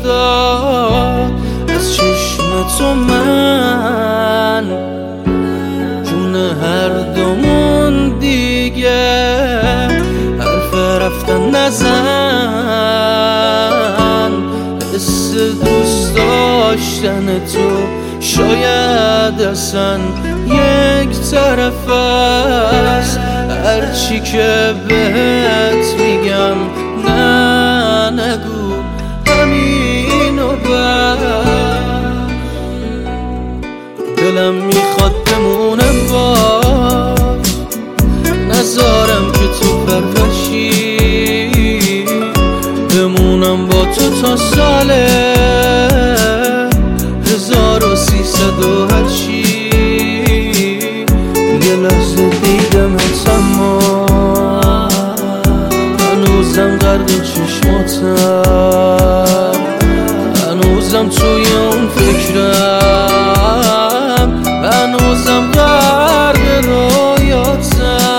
افتاد از چشم تو من، جون هر دومون دیگه حرف رفتن نزن. حس دوست داشتن تو شاید اصلا یک طرف است، هرچی که بهت میگم نه نگو همینو بس. دلم میخواد بمونم باز، نذارم که تو پرورشی، بمونم با تو تا سال 1300 هرچی. یه لحظه دیدمت اما هنوزم غرق چشماتم، هنوزم توی اون فکرم، هنوزم غرق رویاتم.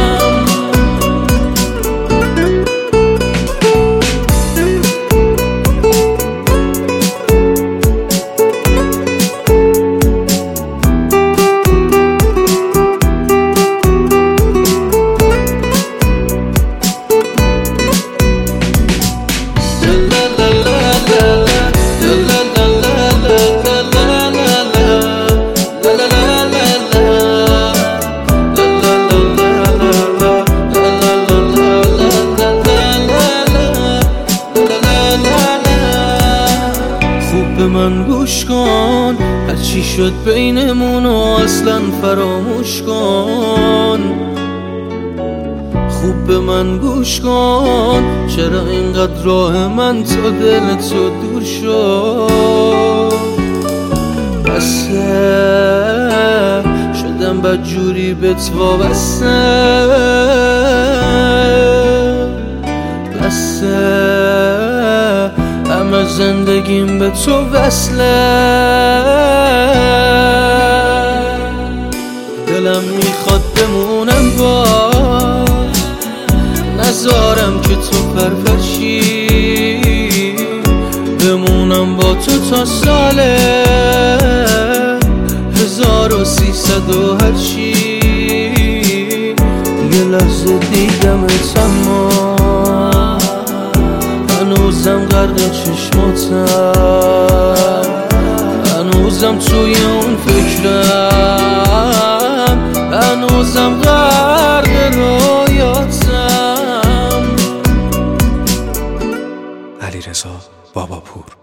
به من گوش کن، هرچی شد بینمونو اصلا فراموش کن. خوب به من گوش کن، چرا اینقدر راه من تا دل تو دور شد؟ بسه شدم بدجوری بهت وابسته، بسه همه زندگیم به تو وصله. دلم میخواد بمونم باز، نذارم که تو پرورشی، بمونم با تو تا سال 1300 هرچی. یه لحظه دیدمت اما هنوزم غرق چشماتم، هنوزم توی اون فکرم، هنوزم غرق رویاتم. علیرضا باباپور.